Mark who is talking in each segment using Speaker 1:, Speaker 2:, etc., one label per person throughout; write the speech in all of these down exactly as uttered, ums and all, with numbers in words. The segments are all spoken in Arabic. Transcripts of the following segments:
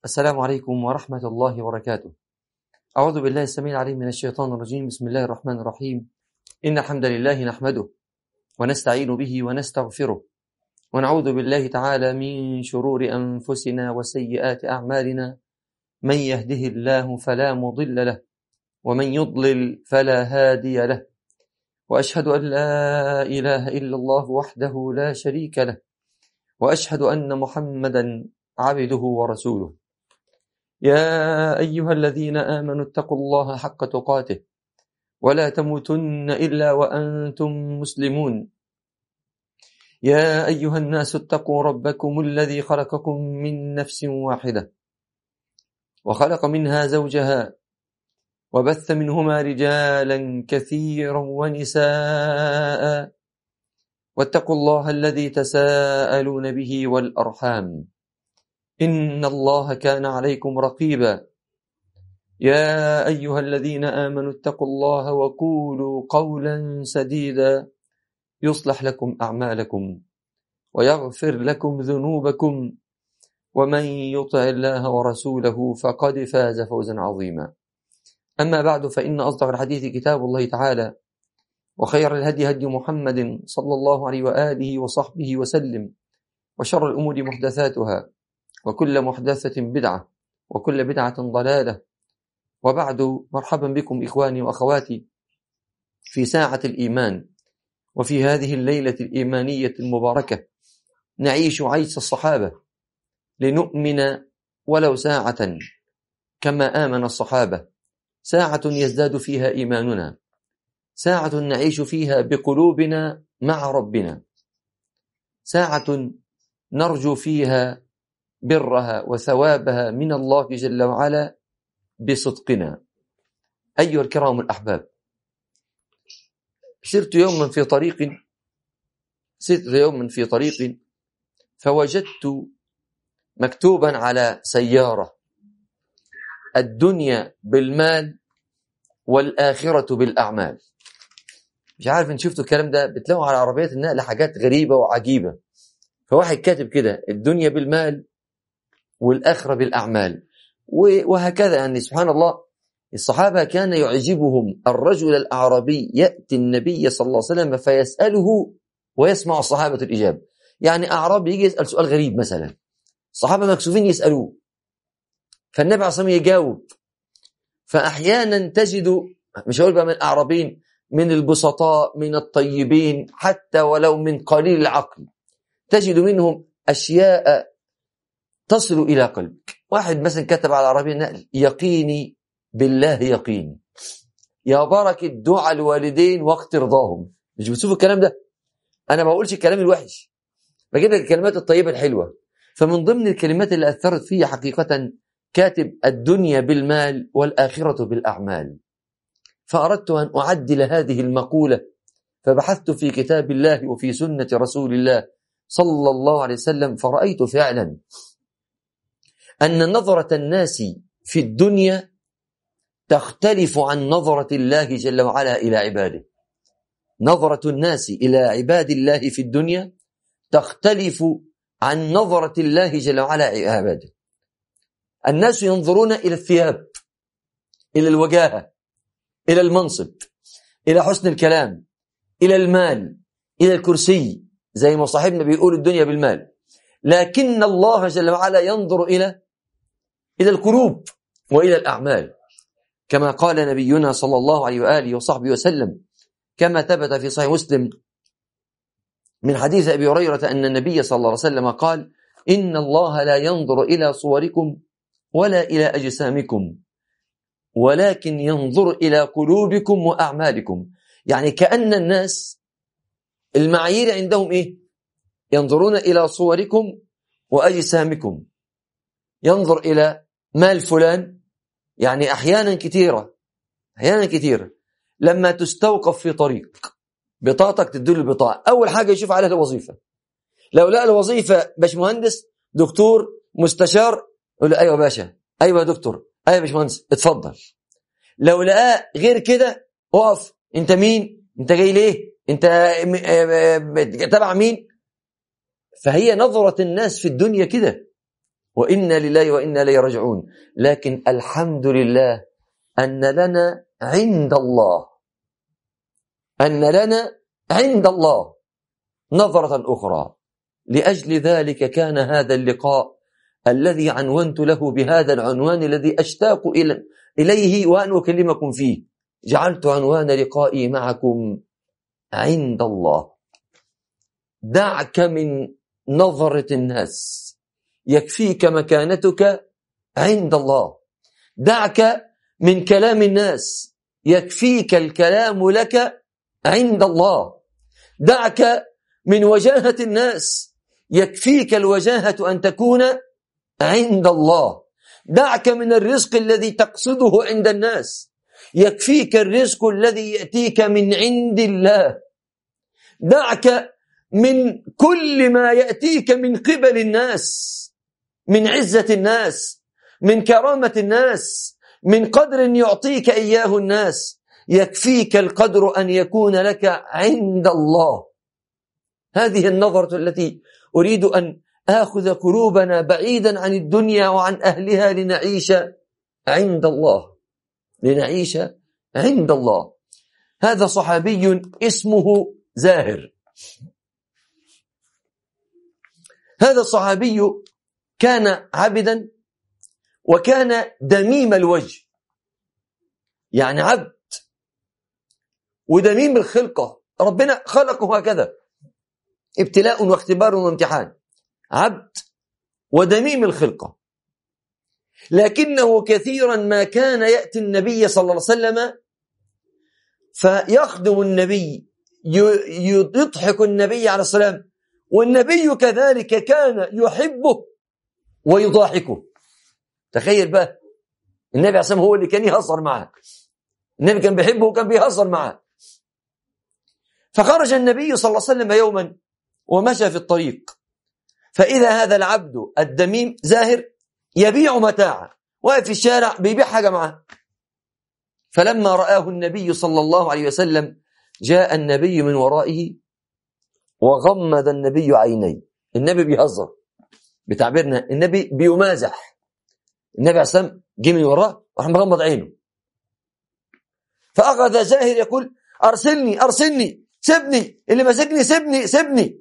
Speaker 1: السلام عليكم ورحمة الله وبركاته. أعوذ بالله السميع العليم من الشيطان الرجيم. بسم الله الرحمن الرحيم. إن الحمد لله نحمده ونستعين به ونستغفره ونعوذ بالله تعالى من شرور أنفسنا وسيئات أعمالنا. من يهده الله فلا مضل له ومن يضلل فلا هادي له، وأشهد أن لا إله إلا الله وحده لا شريك له، وأشهد أن محمدا عبده ورسوله. يا أيها الذين آمنوا اتقوا الله حق تقاته ولا تموتن إلا وأنتم مسلمون. يا أيها الناس اتقوا ربكم الذي خلقكم من نفس واحدة وخلق منها زوجها وبث منهما رجالا كثيرا ونساء، واتقوا الله الذي تساءلون به والأرحام إن الله كان عليكم رقيبا. يا أيها الذين آمنوا اتقوا الله وقولوا قولا سديدا يصلح لكم أعمالكم ويغفر لكم ذنوبكم، ومن يطع الله ورسوله فقد فاز فوزا عظيما. أما بعد، فإن أصدق الحديث كتاب الله تعالى، وخير الهدي هدي محمد صلى الله عليه وآله وصحبه وسلم، وشر الأمور محدثاتها، وكل محدثة بدعة، وكل بدعة ضلالة. وبعد، مرحبا بكم إخواني وأخواتي في ساعة الإيمان، وفي هذه الليلة الإيمانية المباركة نعيش عيش الصحابة لنؤمن ولو ساعة كما آمن الصحابة، ساعة يزداد فيها إيماننا، ساعة نعيش فيها بقلوبنا مع ربنا، ساعة نرجو فيها برها وثوابها من الله جل وعلا بصدقنا. أيها الكرام الأحباب، سرت يوما في طريق سرت يوما في طريق فوجدت مكتوبا على سيارة: الدنيا بالمال والآخرة بالأعمال. مش عارف إن شفتوا الكلام ده، بتلاقوا على عربيات النقل حاجات غريبة وعجيبة. فواحد كاتب كده: الدنيا بالمال والآخرة بالأعمال، وهكذا. يعني سبحان الله، الصحابة كان يعجبهم الرجل الأعرابي يأتي النبي صلى الله عليه وسلم فيسأله ويسمع الصحابة الإجابة. يعني أعرابي يجي يسأل سؤال غريب مثلا، الصحابة مكسوفين يسألوه، فالنبي عليه الصلاة والسلام يجاوب. فأحيانا تجد، مش هقول بقى من الأعرابين، من البسطاء، من الطيبين، حتى ولو من قليل العقل، تجد منهم أشياء تصل إلى قلبك. واحد مثلا كتب على عربية النقل: يقيني بالله يقيني، يا بركة دعاء الوالدين وقت رضاهم. مش بتشوفوا الكلام ده؟ أنا ما بقولش الكلام الوحش، بجيب لك الكلمات الطيبة الحلوة. فمن ضمن الكلمات اللي أثرت فيها حقيقة كاتب: الدنيا بالمال والآخرة بالأعمال. فأردت أن أعدل هذه المقولة، فبحثت في كتاب الله وفي سنة رسول الله صلى الله عليه وسلم، فرأيت فعلا أن نظرة الناس في الدنيا تختلف عن نظرة الله جل وعلا إلى عباده. نظرة الناس إلى عباد الله في الدنيا تختلف عن نظرة الله جل وعلا إلى عباده. الناس ينظرون إلى الثياب، إلى الوجاهة، إلى المنصب، إلى حسن الكلام، إلى المال، إلى الكرسي، زي ما صاحبنا بيقول الدنيا بالمال. لكن الله جل وعلا ينظر إلى إلى القلوب وإلى الأعمال، كما قال نبينا صلى الله عليه وآله وصحبه وسلم، كما ثبت في صحيح مسلم من حديث أبي هريرة أن النبي صلى الله عليه وسلم قال: إن الله لا ينظر إلى صوركم ولا إلى أجسامكم ولكن ينظر إلى قلوبكم وأعمالكم. يعني كأن الناس المعايير عندهم إيه؟ ينظرون إلى صوركم وأجسامكم، ينظر إلى مال فلان. يعني أحيانا كثيرة أحيانا كثيرة لما تستوقف في طريق، بطاقتك تدل البطاقة، أول حاجة يشوف عليها الوظيفة. لو لقى الوظيفة باشمهندس، دكتور، مستشار، يقول له: أيوة باشا، أيوة دكتور، أيوة باشمهندس، اتفضل. لو لقى غير كده: اقف، أنت مين؟ أنت جاي ليه؟ أنت تبع مين؟ فهي نظرة الناس في الدنيا كده، وإنا لله وإنا إليه راجعون. لكن الحمد لله أن لنا عند الله أن لنا عند الله نظرة أخرى. لأجل ذلك كان هذا اللقاء الذي عنونت له بهذا العنوان الذي أشتاق إليه وأن أكلمكم فيه. جعلت عنوان لقائي معكم عند الله. دعك من نظرة الناس، يكفيك مكانتك عند الله. دعك من كلام الناس، يكفيك الكلام لك عند الله. دعك من وجاهة الناس، يكفيك الوجاهة أن تكون عند الله. دعك من الرزق الذي تقصده عند الناس، يكفيك الرزق الذي يأتيك من عند الله. دعك من كل ما يأتيك من قبل الناس، من عزة الناس، من كرامة الناس، من قدر يعطيك إياه الناس. يكفيك القدر أن يكون لك عند الله. هذه النظرة التي أريد أن آخذ قلوبنا بعيدا عن الدنيا وعن أهلها لنعيش عند الله، لنعيش عند الله. هذا صحابي اسمه زاهر. هذا الصحابي كان عبدا وكان دميم الوجه، يعني عبد ودميم الخلقة، ربنا خلقه هكذا، ابتلاء واختبار وامتحان. عبد ودميم الخلقة، لكنه كثيرا ما كان يأتي النبي صلى الله عليه وسلم فيخدم النبي، يضحك النبي عليه السلام، والنبي كذلك كان يحبه ويضاحكه. تخيل بقى، النبي عليه السلام هو اللي كان يهزر معه، النبي كان بيحبه وكان بيهزر معه. فخرج النبي صلى الله عليه وسلم يوما ومشى في الطريق، فإذا هذا العبد الدميم زاهر يبيع متاعا، واقف في الشارع بيبيع حاجة معه. فلما رآه النبي صلى الله عليه وسلم جاء النبي من ورائه وغمض النبي عينيه. النبي بيهزر، بتعبيرنا النبي بيمازح. النبي عليه الصلاة والسلام جه من وراه وراح مغمض عينه. فأخذ زاهر يقول أرسلني أرسلني، سبني، اللي مسكني سبني سبني.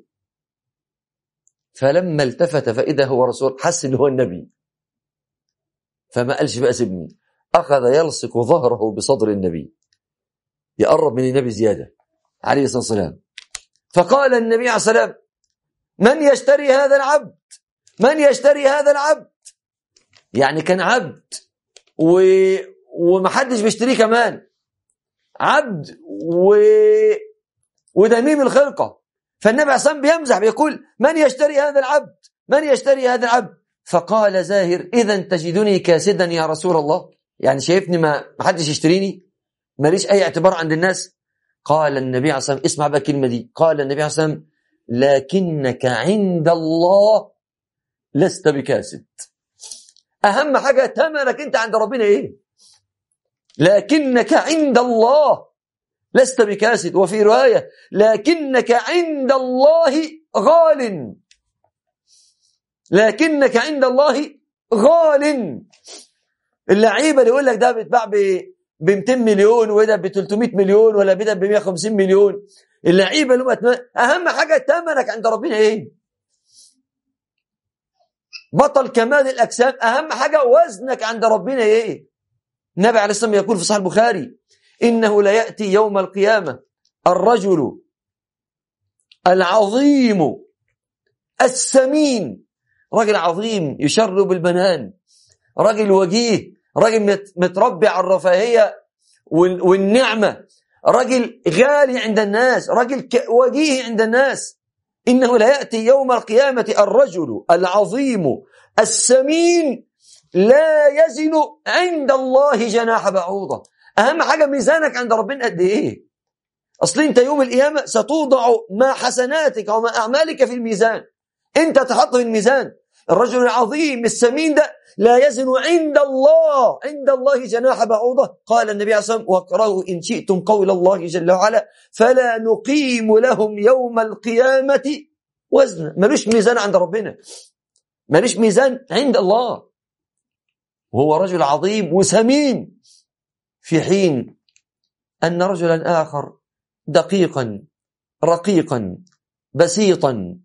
Speaker 1: فلما التفت فإذا هو رسول، حس إنه هو النبي، فما قالش بقى سبني، أخذ يلصق ظهره بصدر النبي، يقرب من النبي زيادة عليه الصلاة والسلام. فقال النبي عليه الصلاة والسلام من يشتري هذا العبد؟ من يشتري هذا العبد؟ يعني كان عبد و... ومحدش بيشتريه، كمان عبد و... ودميم الخلقة. فالنبي عليه الصلاة والسلام بيمزح بيقول من يشتري هذا العبد؟ من يشتري هذا العبد؟ فقال زاهر إذا تجدني كاسدا يا رسول الله، يعني شايفني ما محدش يشتريني، ماليش أي اعتبار عند الناس. قال النبي عليه الصلاة والسلام، اسمع بقى الكلمة دي، قال النبي عليه الصلاة والسلام لكنك عند الله لست بكاسد. أهم حاجة تمنك أنت عند ربنا إيه؟ لكنك عند الله لست بكاسد. وفي رواية لكنك عند الله غال، لكنك عند الله غال. اللعيبة اللي يقول لك ده بيتباع ب مئتين مليون وده ب ثلاثمئة مليون ولا بده ب مئة وخمسين مليون، اللعيبة اللي هم أهم حاجة تمنك عند ربنا إيه؟ بطل كمال الأجسام أهم حاجة وزنك عند ربنا إيه؟ النبي عليه الصلاة والسلام يقول في صحيح البخاري إنه لا يأتي يوم القيامة الرجل العظيم السمين، رجل عظيم يشرب البنان، رجل وجيه، رجل متربي على الرفاهية والنعمة، رجل غالي عند الناس، رجل وجيه عند الناس. إنه لا يأتي يوم القيامة الرجل العظيم السمين لا يزن عند الله جناح بعوضة. أهم حاجة ميزانك عند ربنا قد إيه؟ أصل أنت يوم القيامة ستوضع ما حسناتك وما أعمالك في الميزان، أنت تحط في الميزان. الرجل العظيم السمين ده لا يزن عند الله عند الله جناح بعوضة. قال النبي عليه الصلاة والسلام واقرأوا إن شئتم قول الله جل وعلا فلا نقيم لهم يوم القيامة وزنا. ملوش ميزان عند ربنا. ماليش ميزان عند الله، وهو رجل عظيم وسمين، في حين أن رجلا آخر دقيقا رقيقا بسيطا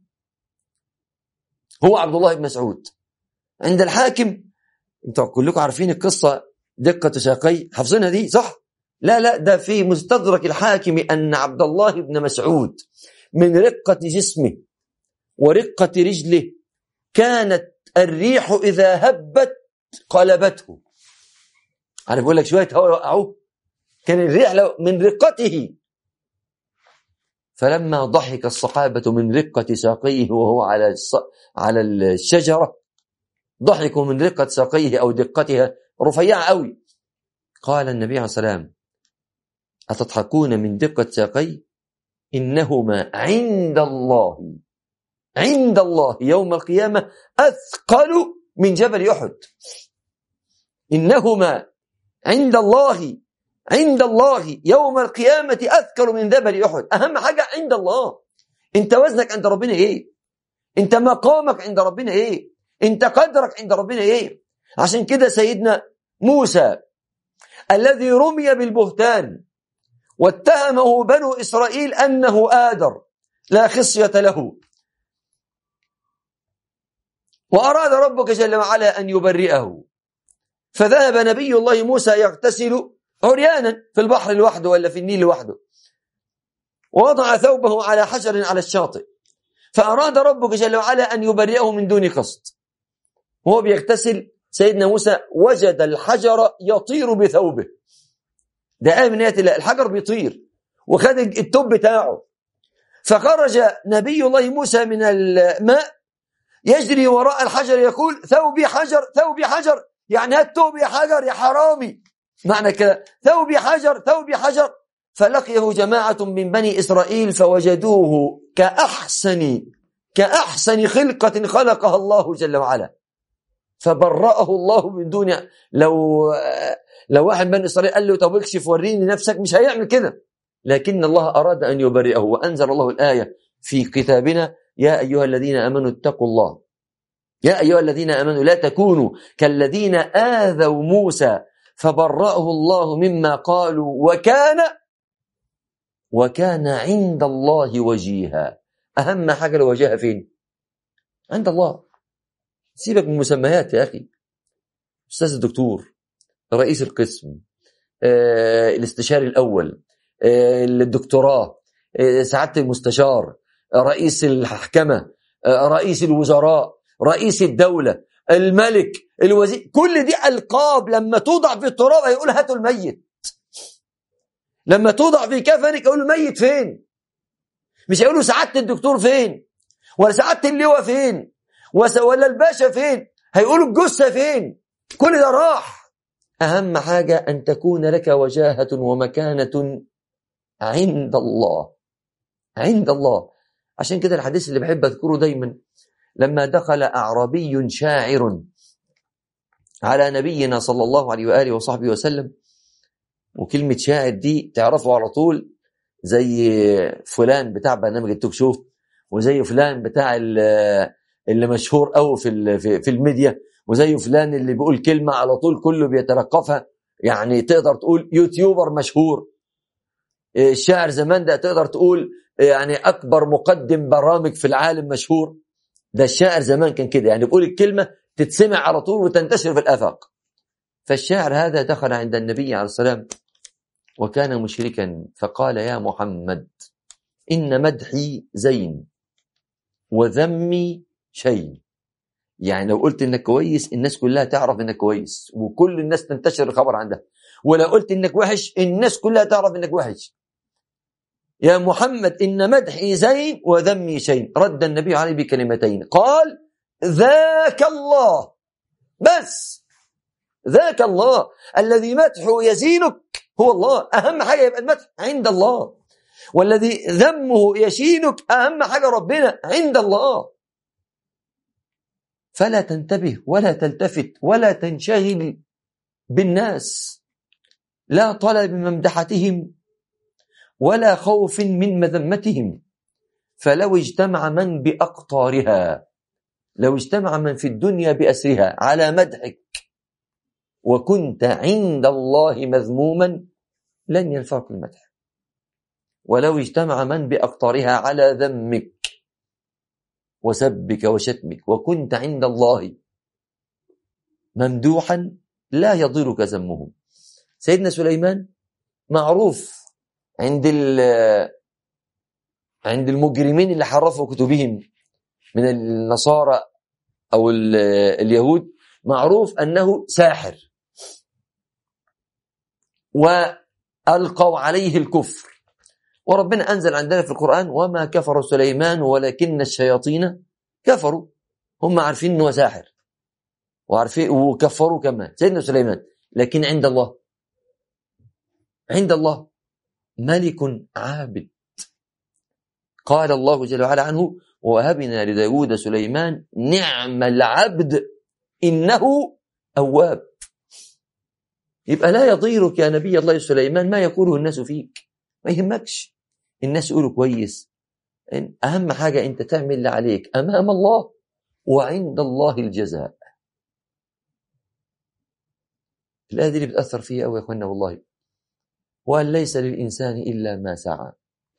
Speaker 1: هو عبد الله بن مسعود عند الحاكم. انتوا كلكم عارفين القصة دقة ساقي، حافظينها دي صح؟ لا لا، ده في مستدرك الحاكم أن عبد الله بن مسعود من رقة جسمه ورقة رجله كانت الريح إذا هبت قلبته. أنا بقول لك شوية هوا وقعوه، كان الريح لو من رقته. فلما ضحك الصحابة من رقة ساقيه وهو على على الشجرة، ضحكوا من رقة ساقيه أو دقتها رفيعة قوي. قال النبي عليه الصلاة والسلام: أتضحكون من دقة ساقي؟ إنهما عند الله عند الله يوم القيامة أثقل من جبل أحد. إنهما عند الله عند الله يوم القيامة أثقل من جبل أحد. أهم حاجة عند الله. أنت وزنك عند ربنا إيه؟ أنت مقامك عند ربنا إيه؟ أنت قدرك عند ربنا إيه؟ عشان كده سيدنا موسى الذي رمي بالبهتان واتهمه بنو إسرائيل أنه آدر لا خصية له، وأراد ربك جل وعلا أن يبرئه، فذهب نبي الله موسى يغتسل عريانا في البحر لوحده ولا في النيل لوحده، ووضع ثوبه على حجر على الشاطئ، فأراد ربك جل وعلا أن يبرئه من دون قصد. وهو بيغتسل سيدنا موسى وجد الحجر يطير بثوبه. ده آية من آيات الله، الحجر بيطير وخد التوب بتاعه. فخرج نبي الله موسى من الماء يجري وراء الحجر يقول: ثوبي حجر ثوبي حجر، يعني هات توب يا حجر يا حرامي، معنى كده ثوبي حجر ثوبي حجر. فلقيه جماعة من بني إسرائيل فوجدوه كأحسن كأحسن خلقة خلقها الله جل وعلا، فبرأه الله من دون. لو لو واحد من إسرائيل قال له طب اكشف وريني نفسك، مش هيعمل كده، لكن الله أراد أن يبرئه. وأنزل الله الآية في كتابنا: يا أيها الذين آمنوا اتقوا الله يا أيها الذين آمنوا لا تكونوا كالذين آذوا موسى فبرأه الله مما قالوا وكان وكان عند الله وجيها. أهم حاجة الوجاهة فين؟ عند الله. سيبك من المسميات يا أخي، أستاذ الدكتور، رئيس القسم، آه، الاستشاري الأول، آه، الدكتوراه، آه، سعادة المستشار، آه، رئيس المحكمة، آه، رئيس الوزراء، رئيس الدولة، الملك، الوزير، كل دي ألقاب لما توضع في التراب هيقول هاتوا الميت. لما توضع في كفنك يقول الميت فين؟ مش هيقولوا سعادة الدكتور فين، ولا سعادة اللواء فين، ولا الباشا فين، هيقولوا الجثة فين. كل ده راح. أهم حاجة أن تكون لك وجاهة ومكانة عند الله عند الله. عشان كده الحديث اللي بحب أذكره دايما، لما دخل أعرابي شاعر على نبينا صلى الله عليه وآله وصحبه وسلم، وكلمة شاعر دي تعرفوا على طول، زي فلان بتاع برنامج التوك شو، وزي فلان بتاع اللي مشهور أو في في الميديا، وزي فلان اللي بيقول كلمة على طول كله بيتلقفها، يعني تقدر تقول يوتيوبر مشهور. الشاعر زمان ده تقدر تقول يعني أكبر مقدم برامج في العالم مشهور. ده الشاعر زمان كان كده، يعني بيقول الكلمة تتسمع على طول وتنتشر في الآفاق. فالشاعر هذا دخل عند النبي عليه السلام وكان مشركا، فقال: يا محمد، إن مدحي زين وذمي شيء. يعني لو قلت إنك كويس الناس كلها تعرف إنك كويس وكل الناس تنتشر الخبر عندها، ولو قلت إنك وحش الناس كلها تعرف إنك وحش. يا محمد إن مدحي زين وذمي شيء. رد النبي عليه بكلمتين، قال: ذاك الله. بس ذاك الله الذي مدحه يزينك هو الله. أهم حاجة يبقى المدح عند الله، والذي ذمه يشينك أهم حاجة ربنا عند الله. فلا تنتبه ولا تلتفت ولا تنشغل بالناس، لا طلب ممدحتهم ولا خوف من مذمتهم، فلو اجتمع من بأقطارها لو اجتمع من في الدنيا بأسرها على مدحك وكنت عند الله مذموما لن ينفعك المدح، ولو اجتمع من بأقطارها على ذمك وسبك وشتمك وكنت عند الله ممدوحا لا يضرك ذمهم. سيدنا سليمان معروف عند عند المجرمين اللي حرفوا كتبهم من النصارى أو اليهود، معروف أنه ساحر، وألقوا عليه الكفر. وربنا أنزل عندنا في القرآن وما كفر سليمان ولكن الشياطين كفروا. هم عارفين أنه ساحر وعارفين وكفروا كمان سيدنا سليمان، لكن عند الله عند الله ملك عابد. قال الله جل وعلا عنه ووهبنا لداود سليمان نعم العبد إنه أواب. يبقى لا يضيرك يا نبي الله سليمان ما يقوله الناس فيك، ما يهمكش الناس يقولوا كويس. أهم حاجة أنت تعمل اللي عليك أمام الله، وعند الله الجزاء. الآية دي اللي بتأثر فيها أوي يا أخوانا والله. وأن ليس للإنسان إلا ما سعى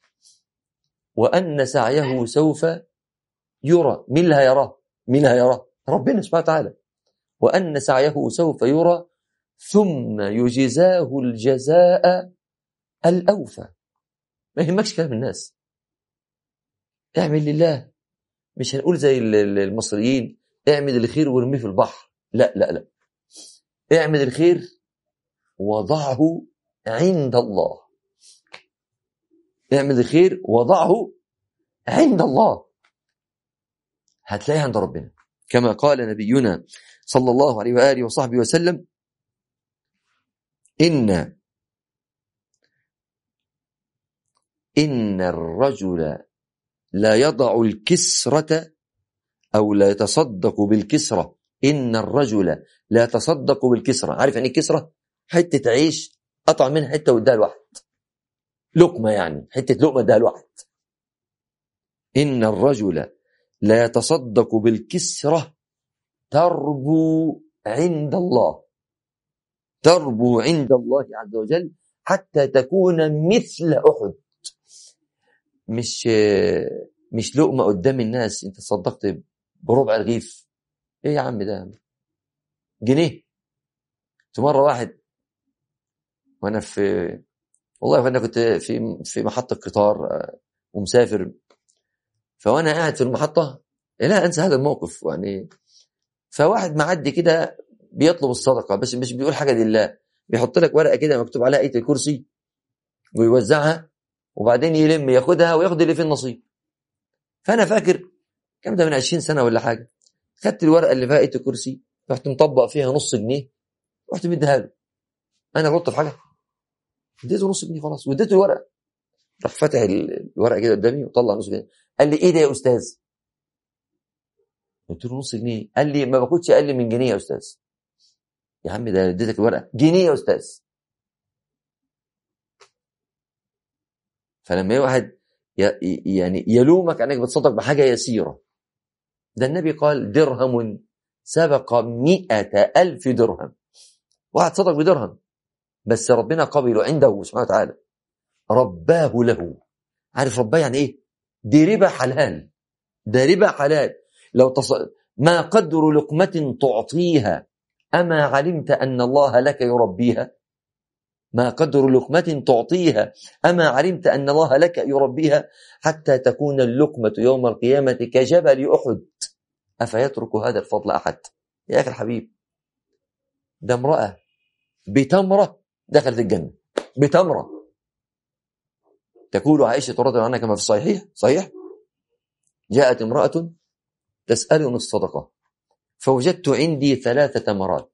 Speaker 1: وأن سعيه سوف يرى. مين اللي هيراه؟ مين اللي هيراه؟ ربنا سبحانه وتعالى. وأن سعيه سوف يرى ثم يجزاه الجزاء الأوفى. ما يهمكش كلام الناس، اعمل لله. مش هنقول زي المصريين اعمل الخير وارميه في البحر، لا لا لا، اعمل الخير وضعه عند الله. اعمل الخير وضعه عند الله، هتلاقيه عند ربنا. كما قال نبينا صلى الله عليه وآله وصحبه وسلم إن إن الرجل لا يضع الكسرة أو لا يتصدق بالكسرة. إن الرجل لا يتصدق بالكسرة. عارف يعني الكسرة؟ حتة عيش قطع منها حتة واداها لواحد، لقمة يعني، حتة لقمة اداها لواحد. إن الرجل لا يتصدق بالكسرة تربو عند الله، تربو عند الله عز وجل حتى تكون مثل أحد. مش مش لقمة قدام الناس انت تصدقت بربع رغيف. ايه يا عم ده جنيه. مرة واحد وانا في والله وانا كنت في في محطة قطار ومسافر، فوانا قاعد في المحطة لا انسى هذا الموقف يعني. فواحد معدي كده بيطلب الصدقة، بس مش بيقول حاجة لله، بيحط لك ورقة كده مكتوب عليها آية الكرسي ويوزعها وبعدين يلم ياخدها وياخد اللي فيه النصيب. فانا فاكر كم ده من عشرين سنة ولا حاجة، خدت الورقة اللي فيها آية الكرسي رحت مطبق فيها نص جنيه رحت مديها له. انا غلطت في حاجة؟ اديته نص جنيه خلاص واديته الورقة. راح فتح الورقة كده قدامي وطلع نص جنيه، قال لي ايه ده يا استاذ؟ قلت له نص جنيه. قال لي ما باخدش اقل من جنيه يا استاذ. يا عم ده اديتك الورقة جنيه يا استاذ. فلما واحد يعني يلومك انك بتصدق بحاجة يسيرة، ده النبي قال درهم سبق مئة ألف درهم. واحد صدق بدرهم بس ربنا قبله عنده سبحانه وتعالى، رباه له. عارف رباه يعني ايه؟ دي ربا حلال، ده ربا حلال. لو تص... ما قدر لقمة تعطيها أما علمت أن الله لك يربيها؟ ما قدر لقمة تعطيها أما علمت أن الله لك يربيها؟ حتى تكون اللقمة يوم القيامة كجبل أحد أفيترك هذا الفضل أحد؟ يا أخي الحبيب، ده امرأة بتمرة دخلت الجنة بتمرة. تقول عائشة رضي الله عنها كما في الصحيح صحيح جاءت امرأة تسألني الصدقة فوجدت عندي ثلاثة تمرات.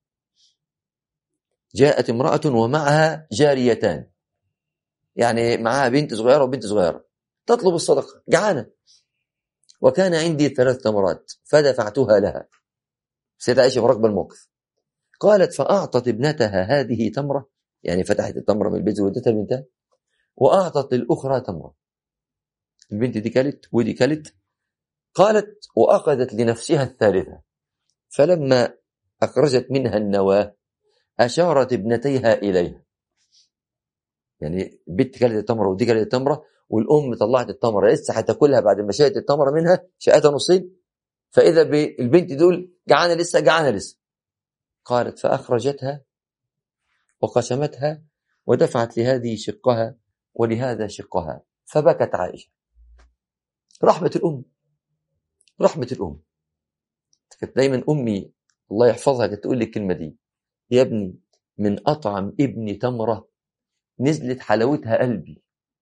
Speaker 1: جاءت امرأة ومعها جاريتان، يعني معها بنت صغيرة وبنت صغيرة تطلب الصدقة جعانة، وكان عندي ثلاث تمرات فدفعتها لها. سيدة عائشة مراقبة الموقف، قالت فأعطت ابنتها هذه تمرة، يعني فتحت التمرة من البيت وادتها لبنتها، وأعطت للأخرى تمرة. البنت دي كلت ودي كلت. قالت وأخذت لنفسها الثالثة، فلما أخرجت منها النواة أشارت ابنتيها إليها. يعني البنت كانت التمرة ودي كانت التمرة، والأم طلعت التمرة لسه هتاكلها بعد ما شالت التمرة منها، شقتها نصين، فإذا بالبنت دول جعانة لسه جعانة لسه. قالت فأخرجتها وقسمتها ودفعت لهذه شقها ولهذا شقها، فبكت عائشة. رحمة الأم، رحمة الأم. كانت دايما أمي الله يحفظها كانت تقول لي الكلمة دي: يا ابني من أطعم ابني تمرة نزلت حلاوتها قلبي.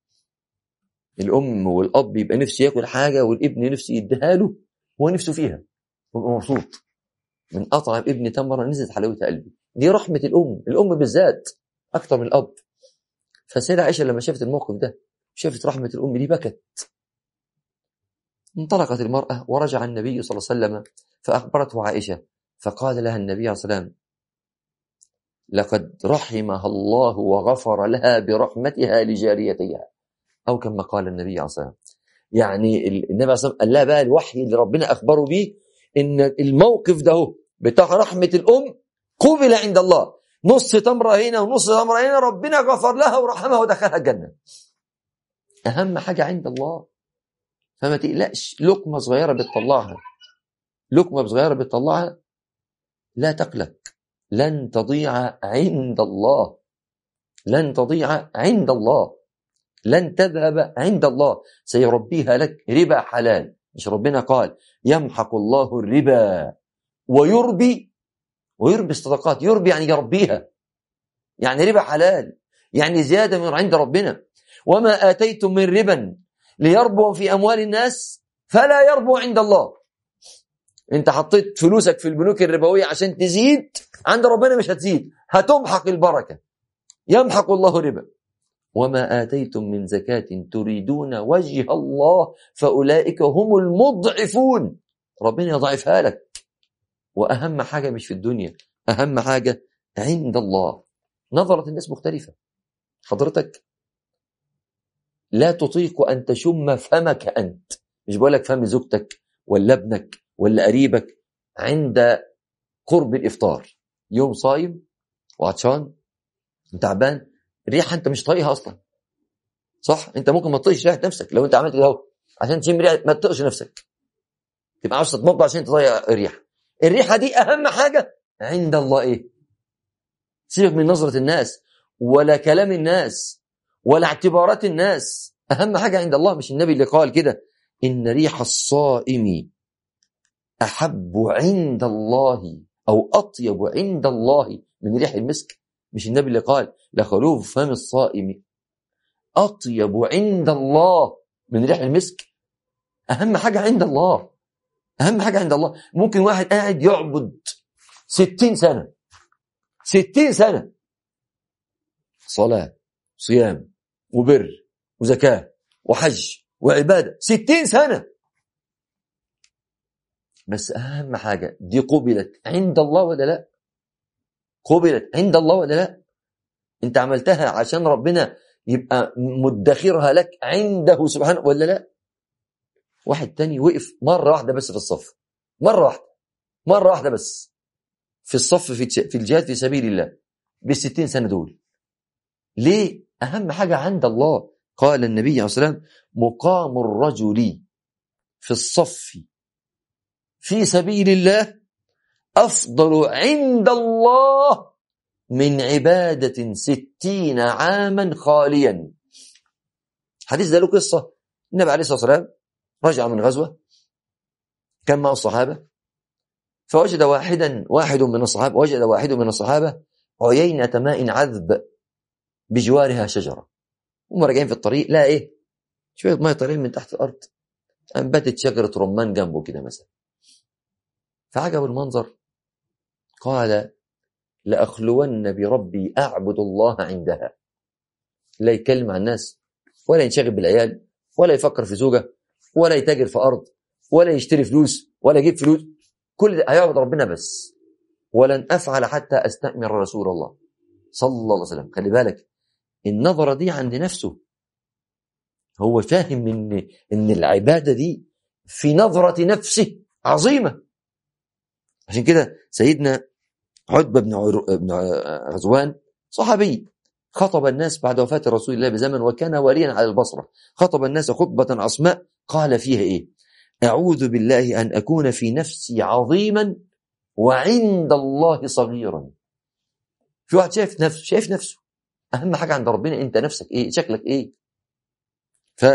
Speaker 1: الأم والأب يبقى نفسه يأكل حاجة والابن نفسه يديها له هو نفسه فيها ويبقى مبسوط. من أطعم ابني تمرة نزلت حلاوتها قلبي. دي رحمة الأم، الأم بالذات أكثر من الأب. فسيدة عائشة لما شافت الموقف ده شافت رحمة الأم دي بكت. انطلقت المرأة ورجع النبي صلى الله عليه وسلم فأخبرته عائشة، فقال لها النبي عليه الصلاة والسلام: لقد رحمها الله وغفر لها برحمتها لجاريتها، أو كما قال النبي عليه الصلاة والسلام. يعني النبي عليه الصلاة والسلام قال لها بقى الوحي اللي ربنا أخبره به إن الموقف ده بتاع رحمة الأم قبل عند الله، نص تمرة هنا ونص تمرة هنا، ربنا غفر لها ورحمها ودخلها الجنة. أهم حاجة عند الله. فما تقلقش، لقمة صغيرة بتطلعها، لقمة صغيرة بتطلعها لا تقلق، لن تضيع عند الله، لن تضيع عند الله، لن تذهب عند الله، سيربيها لك ربا حلال. مش ربنا قال يمحق الله الربا ويربي، ويربي الصدقات، يربي يعني يربيها، يعني ربا حلال، يعني زيادة من عند ربنا. وما آتيتم من ربا ليربو في أموال الناس فلا يربو عند الله. انت حطيت فلوسك في البنوك الربوية عشان تزيد، عند ربنا مش هتزيد، هتمحق البركة. يمحق الله الربا. وما آتيتم من زكاة تريدون وجه الله فأولئك هم المضعفون. ربنا يضعفها لك. وأهم حاجة مش في الدنيا، أهم حاجة عند الله. نظرة الناس مختلفة. حضرتك لا تطيق أن تشم فمك أنت، مش بقولك فم زوجتك ولا ابنك ولا قريبك، عند قرب الإفطار، يوم صايم وعطشان تعبان، ريحة أنت مش طايقها أصلا، صح؟ أنت ممكن ما تطيقش ريحة نفسك. لو أنت عملت كده اهو عشان تشم ريحة ما تطيقش نفسك، تبقى عاوز تتمضى عشان تطيق الريحة. الريحة دي أهم حاجة عند الله إيه؟ سيبك من نظرة الناس ولا كلام الناس ولا اعتبارات الناس. أهم حاجة عند الله. مش النبي اللي قال كده إن ريح الصائم أحب عند الله أو أطيب عند الله من ريح المسك؟ مش النبي اللي قال لخلوف فم الصائم أطيب عند الله من ريح المسك؟ أهم حاجة عند الله، أهم حاجة عند الله. ممكن واحد قاعد يعبد ستين سنة، ستين سنة صلاة صيام وبر وزكاة وحج وعبادة، ستين سنة، بس أهم حاجة دي قبلت عند الله ولا لا؟ قبلت عند الله ولا لا؟ انت عملتها عشان ربنا يبقى مدخرها لك عنده سبحانه ولا لا؟ واحد تاني وقف مرة واحدة بس في الصف، مرة واحدة، مرة واحدة بس في الصف في الجهاد في سبيل الله بالستين سنة دول. ليه؟ أهم حاجة عند الله. قال النبي عليه الصلاة والسلام مقام الرجل في الصف في سبيل الله أفضل عند الله من عبادة ستين عاما خاليا. حديث ده له قصة. النبي عليه الصلاة والسلام رجع من غزوة، كان مع الصحابة، فوجد واحدا واحد من الصحابة وجد واحد من الصحابة عيينة ماء عذب بجوارها شجرة. هم راجعين في الطريق لا ايه شوية ماء طالعين من تحت الأرض، أنبتت شجرة رمان جنبه كده مثلا، فعجب المنظر. قال لأخلون بربي أعبد الله عندها. لا يتكلم عن الناس ولا ينشغل بالعيال ولا يفكر في زوجة ولا يتاجر في أرض ولا يشتري فلوس ولا يجيب فلوس، كل ده هيعبد ربنا بس. ولن أفعل حتى أستأمر رسول الله صلى الله عليه وسلم. خلي بالك النظرة دي عند نفسه، هو فاهم إن, إن العبادة دي في نظرة نفسه عظيمة. عشان كده سيدنا عتبة بن بن غزوان صحابي خطب الناس بعد وفاة رسول الله بزمن وكان واليا على البصرة، خطب الناس خطبة عصماء قال فيها إيه؟ أعوذ بالله أن أكون في نفسي عظيما وعند الله صغيرا. في واحد شايف نفسه شايف نفسه أهم حاجة عند ربنا أنت نفسك إيه، شكلك إيه. ف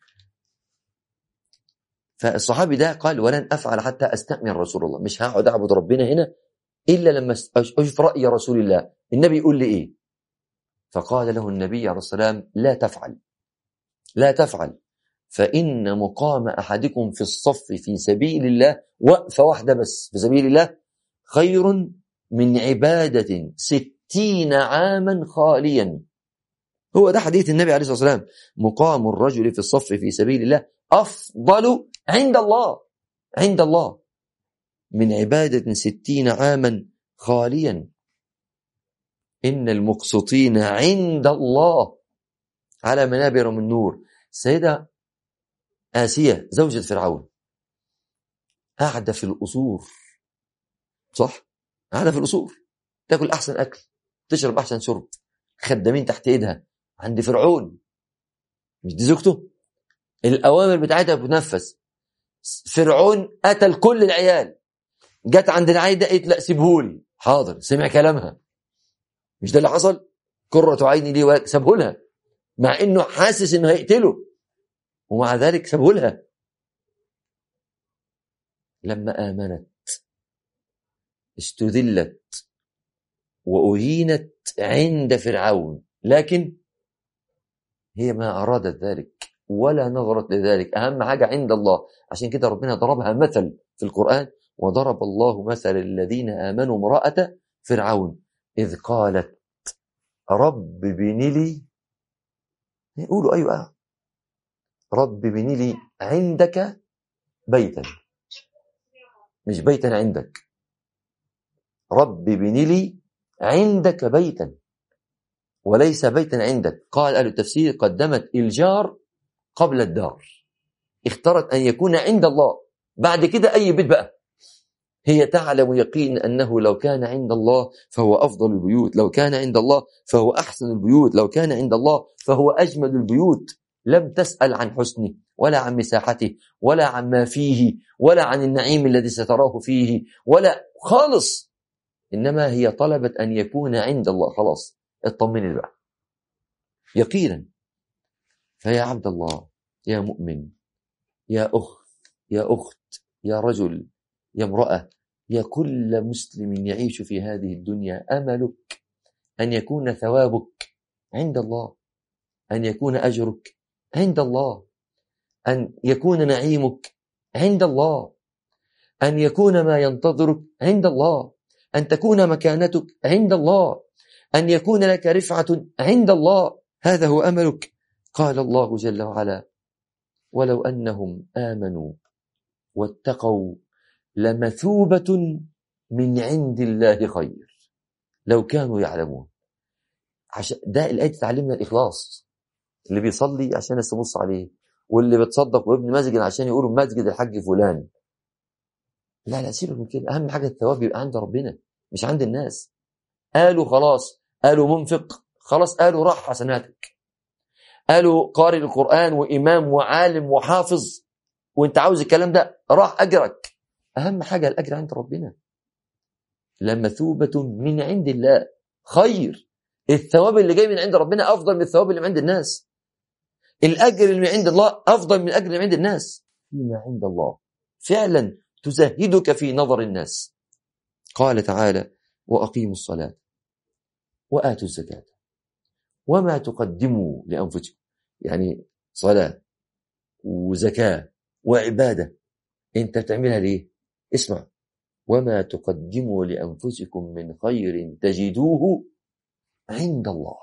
Speaker 1: فالصحابي ده قال ولن أفعل حتى أستأمن رسول الله، مش هقعد أعبد ربنا هنا إلا لما أشوف رأي رسول الله، النبي يقول لي إيه. فقال له النبي عليه الصلاة والسلام لا تفعل لا تفعل فإن مقام أحدكم في الصف في سبيل الله وقفة واحدة بس في سبيل الله خير من عبادة ستين عاما خاليا. هو ده حديث النبي عليه الصلاة والسلام، مقام الرجل في الصف في سبيل الله أفضل عند الله عند الله من عبادة ستين عاما خاليا. إن المقسطين عند الله على منابر من نور. السيدة آسية زوجة فرعون قاعدة في القصور، صح؟ قاعدة في القصور تاكل أحسن أكل، تشرب أحسن شرب، خدامين تحت إيدها عند فرعون، مش دي زوجته؟ الأوامر بتاعتها بتنفذ. فرعون قتل كل العيال، جت عند العيل ده قالت لا سيبهولي، حاضر، سمع كلامها. مش ده اللي حصل؟ قرة عيني لي ولد، سابه لها مع انه حاسس انه هيقتله، ومع ذلك سابه لها. لما آمنت استذلت وأهينت عند فرعون، لكن هي ما أرادت ذلك ولا نظرت لذلك، أهم حاجة عند الله. عشان كده ربنا ضربها مثل في القرآن، وضرب الله مثل الذين آمنوا امرأة فرعون إذ قالت رب بن لي، يقولوا أيوة رب بن لي عندك بيتا، مش بيتا عندك، رب بن لي عندك بيتا وليس بيتا عندك. قال أهل التفسير قدمت الجار قبل الدار، اختارت أن يكون عند الله، بعد كده أي بيت بقى. هي تعلم يقين أنه لو كان عند الله فهو أفضل البيوت، لو كان عند الله فهو أحسن البيوت، لو كان عند الله فهو أجمل البيوت. لم تسأل عن حسنه ولا عن مساحته ولا عن ما فيه ولا عن النعيم الذي ستراه فيه ولا خالص، إنما هي طلبت أن يكون عند الله. خلاص اطمني بقى يقينا. فيا عبد الله، يا مؤمن، يا أخت، يا أخت، يا رجل، يا امرأة، يا كل مسلم يعيش في هذه الدنيا، أملك أن يكون ثوابك عند الله، أن يكون أجرك عند الله، أن يكون نعيمك عند الله، أن يكون ما ينتظرك عند الله، أن تكون مكانتك عند الله، أن يكون لك رفعة عند الله. هذا هو أملك. قال الله جل وعلا ولو أنهم آمنوا واتقوا لمثوبة من عند الله خير لو كانوا يعلمون. عشان ده الآية تعلمنا الإخلاص. اللي بيصلي عشان يبص عليه، واللي بتصدق وابن مسجد عشان يقولوا مسجد الحج فلان، لا لا سيبك من كده. أهم حاجة الثواب يبقى عند ربنا مش عند الناس. قالوا خلاص، قالوا منفق خلاص، قالوا راح حسناتك، قالوا قارئ القرآن وإمام وعالم وحافظ وانت عاوز الكلام ده راح أجرك. أهم حاجة الأجر عند ربنا. لمثوبة من عند الله خير. الثواب اللي جاي من عند ربنا أفضل من الثواب اللي من عند الناس. الأجر اللي من عند الله أفضل من الأجر اللي من عند الناس. فيما عند الله فعلا تزهدك في نظر الناس. قال تعالى وأقيموا الصلاة وآتوا الزكاة وما تقدموا لأنفسكم، يعني صلاة وزكاة وعبادة انت تعملها ليه؟ اسمع، وما تقدموا لأنفسكم من خير تجدوه عند الله.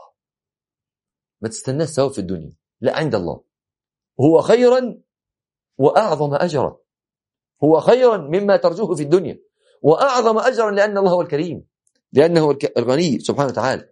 Speaker 1: ما تستناش ثواب في الدنيا، لا عند الله هو خيرا وأعظم أجرا، هو خيرا مما ترجوه في الدنيا وأعظم أجرا، لأن الله هو الكريم، لأنه هو الغني سبحانه وتعالى.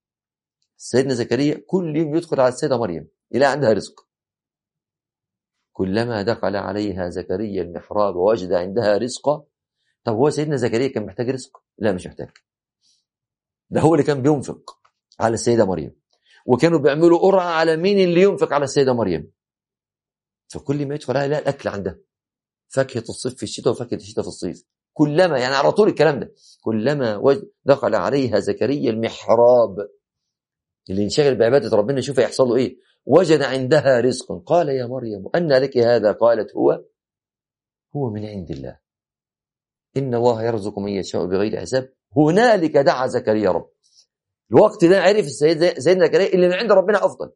Speaker 1: سيدنا زكريا كل يوم يدخل على السيدة مريم إلى عندها رزق، كلما دخل عليها زكريا المحراب ووجد عندها رزقا. طب هو سيدنا زكريا كان محتاج رزق؟ لا مش محتاج. ده هو اللي كان بينفق على السيدة مريم، وكانوا بيعملوا قرعة على مين اللي ينفق على السيدة مريم. فكل ما يدخل عليها الأكل عندها، فاكهة الصيف في الشتاء وفاكهة الشتاء في الصيف، كلما يعني على طول الكلام ده. كلما دخل عليها زكريا المحراب اللي ينشغل بعبادة ربنا يشوف يحصل له ايه، وجد عندها رزقا قال يا مريم أن لك هذا؟ قالت هو هو من عند الله إن الله يرزق من يشاء بغير حساب. هنالك دعا زكريا رب. الوقت ده عرف السيد سيدنا زكريا اللي من عند ربنا أفضل.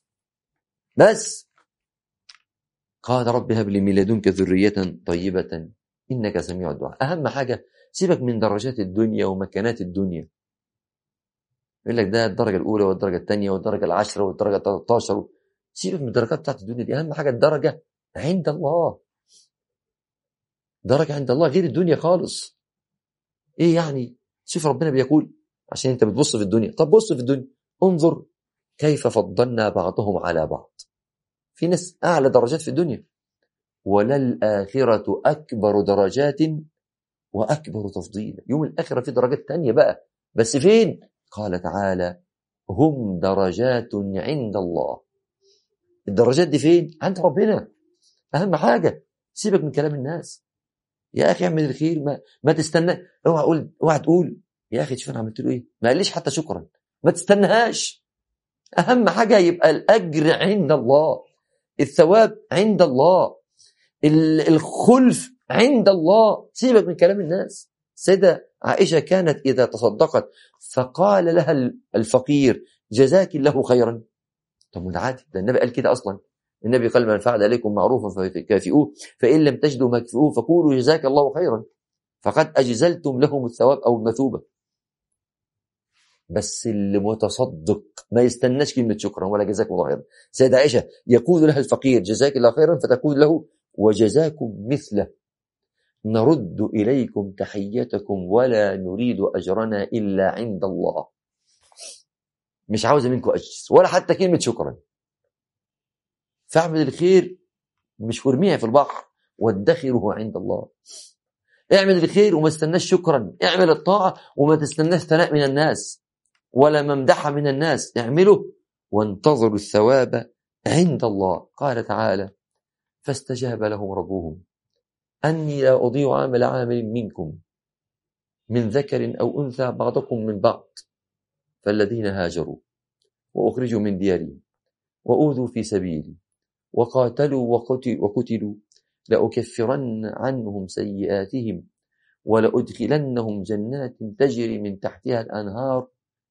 Speaker 1: بس قال رب هب لي من لدنك ذرية طيبة إنك سميع الدعاء. أهم حاجة سيبك من درجات الدنيا ومكانات الدنيا. يقول لك ده الدرجة الأولى والدرجة الثانية والدرجة العشرة والدرجة الثلاثة عشر. سيبك من الدرجات بتاعت الدنيا دي. أهم حاجة الدرجة عند الله. درجة عند الله غير الدنيا خالص. إيه يعني؟ شوف ربنا بيقول عشان أنت بتبص في الدنيا. طب بص في الدنيا، انظر كيف فضلنا بعضهم على بعض. في ناس أعلى درجات في الدنيا، وللآخرة أكبر درجات وأكبر تفضيلا. يوم الآخرة في درجات تانية بقى، بس فين؟ قال تعالى هم درجات عند الله. الدرجات دي فين؟ عند ربنا. أهم حاجة سيبك من كلام الناس. يا أخي اعمل الخير، ما, ما تستنى. اوعى تقول اوعى تقول يا أخي شوف أنا عملت له إيه، ما قاليش حتى شكرا. ما تستناهاش. أهم حاجة يبقى الأجر عند الله، الثواب عند الله، الخلف عند الله. سيبك من كلام الناس. سيدة عائشة كانت إذا تصدقت فقال لها الفقير جزاك الله خيرا. طب ده عادي، ده النبي قال كده أصلا. النبي قال من فعل عليكم معروفا فكافئوه فإن لم تجدوا ما تكافئوه فقولوا جزاك الله خيرا فقد أجزلتم لهم الثواب أو المثوبة. بس اللي متصدق ما يستناش كلمة شكرا ولا جزاك الله خيرا. سيدة عائشة يقول لها الفقير جزاك الله خيرا فتقول له وجزاكم مثله نرد إليكم تحيتكم ولا نريد أجرنا إلا عند الله. مش عاوزة منكم أجر ولا حتى كلمة شكرا. فاعمل الخير مش ورميها في البحر، وادخره عند الله. اعمل الخير وما تستناش شكرا. اعمل الطاعة وما تستناش ثناء من الناس ولا ممدحة من الناس. اعمله وانتظروا الثواب عند الله. قال تعالى فاستجاب لهم ربهم أني لا أضيع عمل عامل منكم من ذكر أو أنثى بعضكم من بعض فالذين هاجروا وأخرجوا من ديارهم وأوذوا في سبيلي وقاتلوا وقتلوا لأكفرن عنهم سيئاتهم ولأدخلنهم جنات تجري من تحتها الأنهار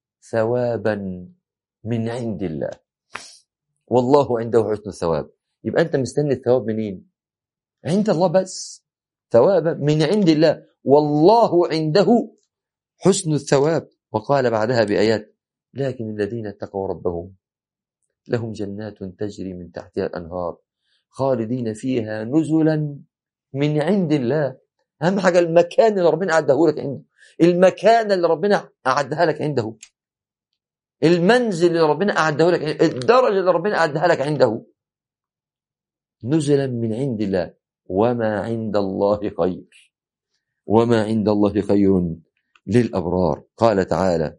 Speaker 1: ثوابا من عند الله والله عنده حسن الثواب. يبقى أنت مستني الثواب منين؟ عند الله بس. ثوابا من عند الله والله عنده حسن الثواب. وقال بعدها بآيات لكن الذين اتقوا ربهم لهم جنات تجري من تحتها الأنهار خالدين فيها نزلا من عند الله. أهم حاجة المكان اللي ربنا أعده لك عنده، المكان اللي ربنا أعدها لك عنده، المنزل اللي ربنا أعده لك، الدرجة اللي ربنا أعدها لك عنده. نزلا من عند الله وما عند الله خير وما عند الله خير للأبرار. قال تعالى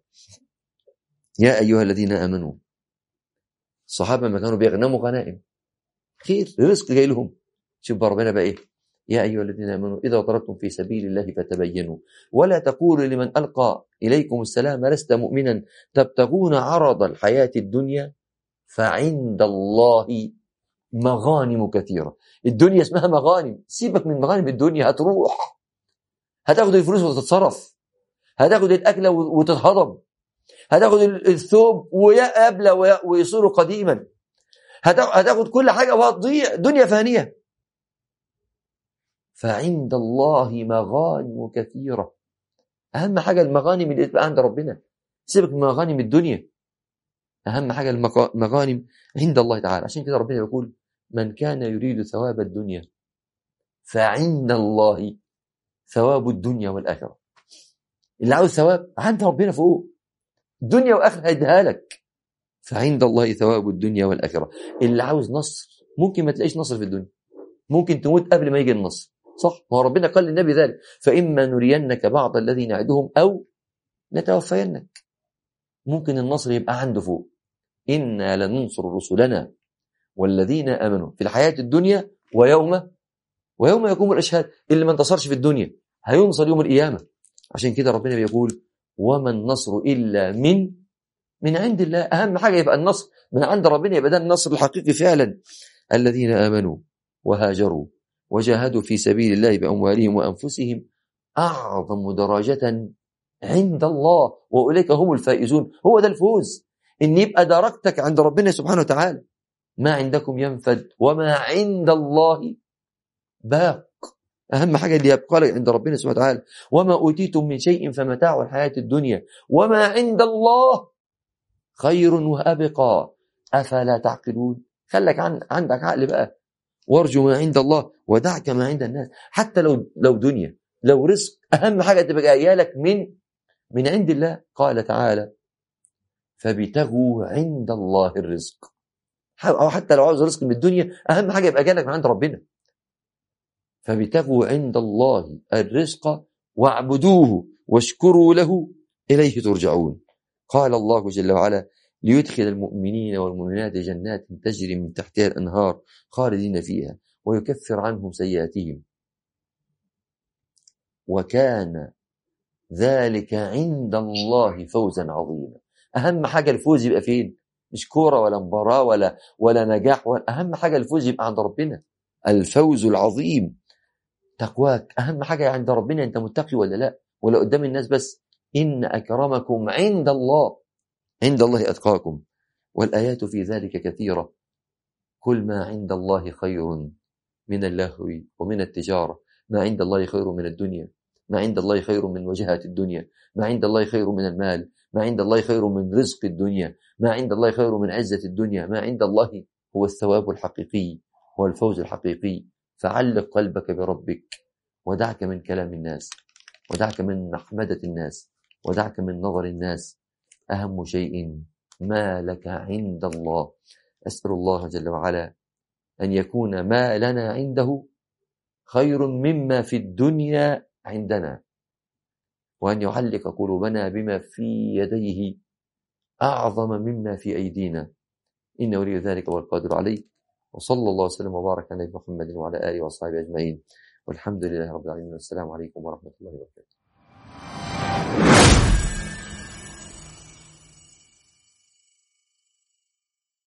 Speaker 1: يا أيها الذين آمنوا. الصحابة ما كانوا بيغنموا غنائم خير رزق جاي لهم. شوف ربنا بقى إيه يا أيها الذين آمنوا إذا ضربتم في سبيل الله فتبينوا ولا تقولوا لمن ألقى إليكم السلام لست مؤمنا تبتغون عرض الحياة الدنيا فعند الله مغانم كثيرة. الدنيا اسمها مغانم. سيبك من مغانم الدنيا، هتروح هتاخد الفلوس وتتصرف، هتاخد الأكل وتتهضم، هتاخد الثوب ويأبلى ويصير قديما، هتاخد كل حاجة وهتضيع. دنيا فانية. فعند الله مغانم كثيرة. أهم حاجة المغانم اللي تبقى عند ربنا. سيبك من مغانم الدنيا. أهم حاجة المغانم عند الله تعالى. عشان كده ربنا يقول من كان يريد ثواب الدنيا فعند الله ثواب الدنيا والآخرة. اللي عاوز ثواب عند ربنا فوق، الدنيا والآخرة هيديها لك. فعند الله ثواب الدنيا والآخرة. اللي عاوز نصر ممكن ما تلاقيش نصر في الدنيا، ممكن تموت قبل ما يجي النصر، صح؟ ما هو ربنا قال للنبي ذلك، فإما نرينك بعض الذي نعدهم أو نتوفينك. ممكن النصر يبقى عنده فوق. إنا لننصر رسلنا والذين آمنوا في الحياة الدنيا ويوم ويوم يقوم الأشهاد. اللي ما انتصرش في الدنيا هينصر يوم القيامة. عشان كده ربنا بيقول وما النصر إلا من من عند الله. أهم حاجة يبقى النصر من عند ربنا، يبقى ده النصر الحقيقي فعلا. الذين آمنوا وهاجروا وجاهدوا في سبيل الله بأموالهم وأنفسهم أعظم درجة عند الله وأولئك هم الفائزون. هو ده الفوز، إن يبقى درجتك عند ربنا سبحانه وتعالى. ما عندكم ينفد وما عند الله باق. أهم حاجة اللي يبقى لك عند ربنا سبحانه وتعالى. وما أوتيتم من شيء فمتاع الحياة الدنيا وما عند الله خير وأبقى أفلا تعقلون. خلك عن عندك عقل بقى. وارجو ما عند الله ودعك ما عند الناس. حتى لو لو دنيا لو رزق، أهم حاجة تبقى جايه لك من من عند الله. قال تعالى فابتغوا عند الله الرزق. أو حتى لو عاوز رزق من الدنيا، أهم حاجة يبقى جالك من عند ربنا. فابتغوا عند الله الرزق واعبدوه واشكروا له إليه ترجعون. قال الله جل وعلا ليدخل المؤمنين والمؤمنات جنات تجري من تحتها الأنهار خالدين فيها ويكفر عنهم سيئاتهم وكان ذلك عند الله فوزا عظيما. أهم حاجة الفوز يبقى فين؟ مش كورة ولا مباراة ولا ولا نجاح ولا. أهم حاجة الفوز يبقى عند ربنا، الفوز العظيم. تقواك أهم حاجة عند ربنا. أنت متقي ولا لا؟ ولا قدام الناس بس؟ إن أكرمكم عند الله عند الله أتقاكم. والآيات في ذلك كثيرة. كل ما عند الله خير من اللهو ومن التجارة. ما عند الله خير من الدنيا. ما عند الله خير من وجهة الدنيا. ما عند الله خير من المال. ما عند الله خير من رزق الدنيا. ما عند الله خير من عزة الدنيا. ما عند الله هو الثواب الحقيقي، هو الفوز الحقيقي. فعلق قلبك بربك ودعك من كلام الناس، ودعك من محمدة الناس، ودعك من نظر الناس. أهم شيء ما لك عند الله. أسأل الله جل وعلا أن يكون ما لنا عنده خير مما في الدنيا عندنا، وأن يعلق قلوبنا بما في يديه أعظم مما في أيدينا. إنه ولي ذلك والقادر عليه. وصلى الله وسلم وبارك على محمد وعلى آله وصحبه أجمعين، والحمد لله رب العالمين. والسلام عليكم ورحمة الله وبركاته.